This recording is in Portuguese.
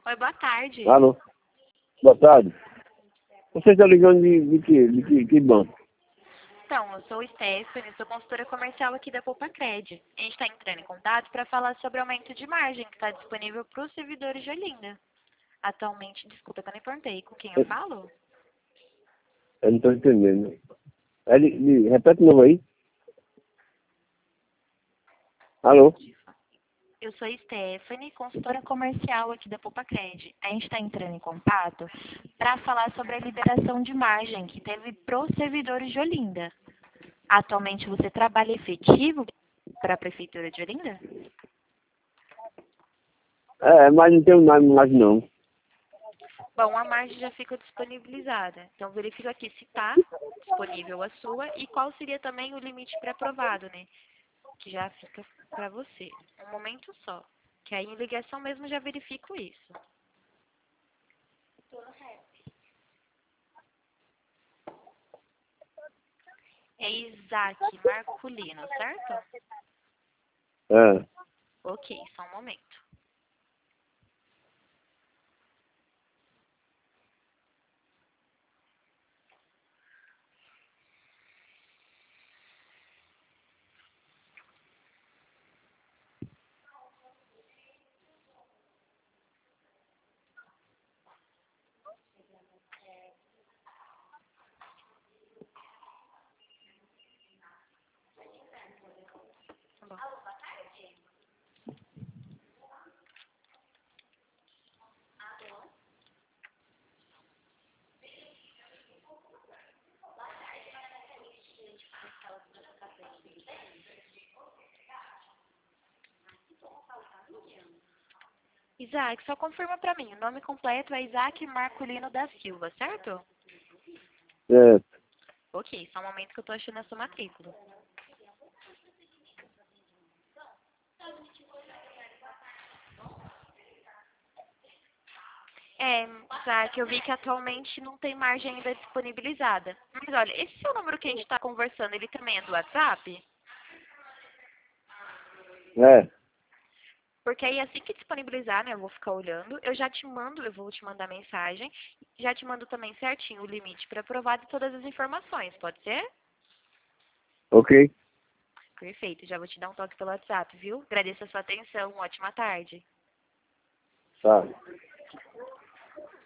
Oi, boa tarde. Alô? Boa tarde. Você está ligando de quê? Que banco? Então, eu sou Stephanie, sou consultora comercial aqui da Copacred. A gente está entrando em contato para falar sobre aumento de margem que está disponível para os servidores de Olinda. Atualmente, desculpa, eu não perguntei com quem eu falo? Eu não estou entendendo. Repete de novo aí. Alô? Eu sou Stephanie, consultora comercial aqui da Copacred. A gente está entrando em contato para falar sobre a liberação de margem que teve para os servidores de Olinda. Atualmente, você trabalha efetivo para a Prefeitura de Olinda? Mas não tenho nada mais não. Bom, a margem já fica disponibilizada. Então, verifica aqui se está disponível a sua e qual seria também o limite pré-aprovado, né? Que já fica para você. Um momento só. Que aí em ligação mesmo já verifico isso. É Isaac Marculino, certo? É. Ok, só um momento. Tá bom. Isaac, só confirma para mim. O nome completo é Isaac Marculino da Silva, certo? É. Ok, só um momento que eu tô achando a sua matrícula. Isaac, eu vi que atualmente não tem margem ainda disponibilizada. Mas olha, esse seu número que a gente está conversando, ele também é do WhatsApp? É. Porque aí assim que disponibilizar, né, eu vou ficar olhando, eu já te mando, eu vou te mandar mensagem, já te mando também certinho o limite para aprovado e todas as informações, pode ser? Ok. Perfeito, já vou te dar um toque pelo WhatsApp, viu? Agradeço a sua atenção, ótima tarde. Tá.